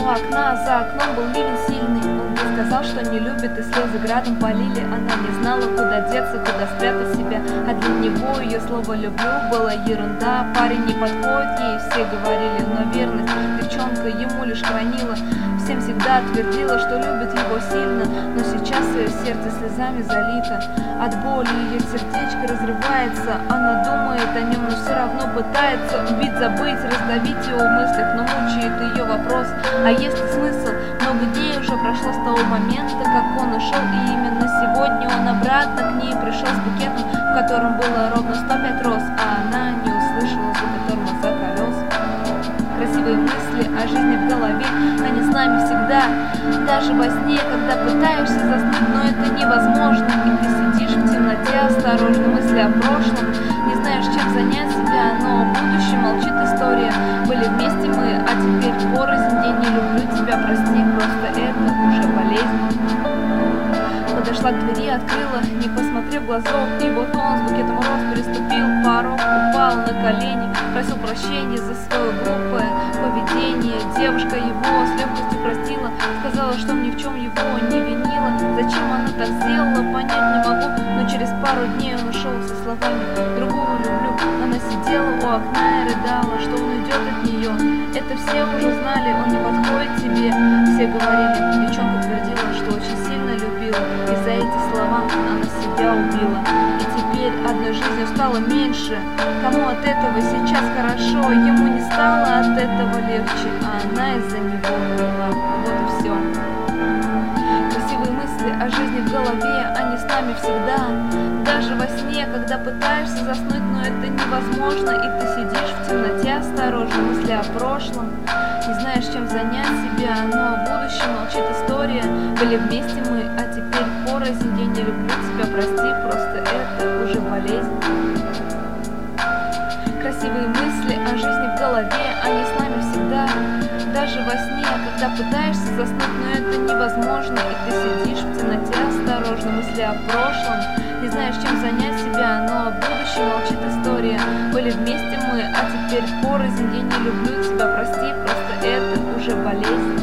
окна, за окном был ливень сильный. Он ей сказал, что не любит, и слезы градом полили. Она не знала, куда деться, куда спрятать себя, а для него ее слово «люблю» было ерунда. Парень не подходит ей, все говорили, но верность девчонка ему лишь хранила. Всем всегда твердила, что любит его сильно, но сейчас ее сердце слезами залито. От боли ее сердечко разрывается. Она думает о нем, но все равно пытается убить, забыть, раздавить его в мыслях, но мучает ее вопрос: а есть ли смысл? Много дней уже прошло с того момента, как он ушел, и именно сегодня он обратно к ней пришел с букетом, в котором было ровно 105 роз, а она не услышала звука тормоза колес. Красивые мысли о жизни в голове, они с нами всегда, даже во сне, когда пытаешься заснуть, но это невозможно, и ты сидишь в темноте, осторожно, мысли о прошлом, не знаешь, чем занять себя, но о будущем молчит история. Были вместе мы, а теперь порознь, я не люблю тебя, прости, просто это уже болезнь. Подошла к двери, открыла, не посмотрев в глазок, и вот он с букетом роз переступил порог, упал на колени, просил прощения за свое глупое поведение. Девушка его с легкостью простила, сказала, что ни в чем его не винила. Зачем она так сделала, понять не могу, но через пару дней он ушел со словами «другого люблю». Она сидела у окна и рыдала, что он уйдет от нее. Это все уже знали, он не подходит тебе. Все говорили, девчонка твердила, что очень сильно любила, и за эти слова она себя убила. И теперь одной жизнью стало меньше. Кому от этого сейчас хорошо, ему не стало от этого легче, а она из-за него умерла. Вот и все. Красивые мысли о жизни в голове, они с нами всегда, даже во сне, когда пытаешься заснуть, но это невозможно, и ты сидишь в темноте осторожно, мысли о прошлом, не знаешь, чем занять себя, но о будущем молчит история. Были вместе мы, а теперь порознь, я не люблю тебя, прости, просто это уже болезнь. Красивые мысли о жизни в голове, они с нами всегда, даже во сне, когда пытаешься заснуть, но это невозможно, и ты сидишь в темноте осторожно, мысли о прошлом, не знаешь, чем занять себя, но о будущем молчит история. Были вместе мы, а теперь порознь, я не люблю тебя, прости, просто это уже болезнь.